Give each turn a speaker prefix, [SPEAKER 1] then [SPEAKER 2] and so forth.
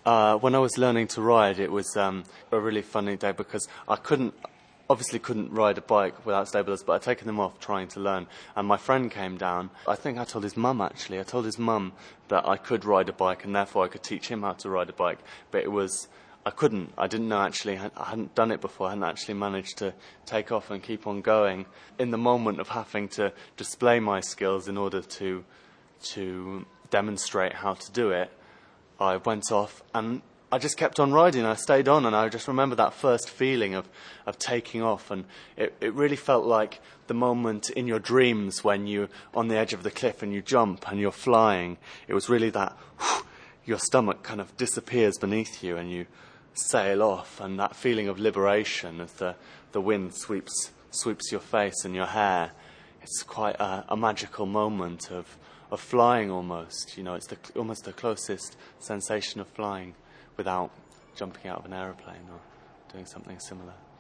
[SPEAKER 1] When I was learning to ride, it was a really funny day because I obviously couldn't ride a bike without stabilizers, but I'd taken them off trying to learn. And my friend came down. I think I told his mum, actually. I told his mum that I could ride a bike and therefore I could teach him how to ride a bike. But I couldn't. I didn't know, actually. I hadn't done it before. I hadn't actually managed to take off and keep on going. In the moment of having to display my skills in order to demonstrate how to do it, I went off and I just kept on riding. I stayed on, and I just remember that first feeling of taking off, and it really felt like the moment in your dreams when you're on the edge of the cliff and you jump and you're flying. It was really that your stomach kind of disappears beneath you and you sail off, and that feeling of liberation as the wind sweeps your face and your hair. It's quite a magical moment of flying almost. You know, it's almost the closest sensation of flying without jumping out of an aeroplane or doing something similar.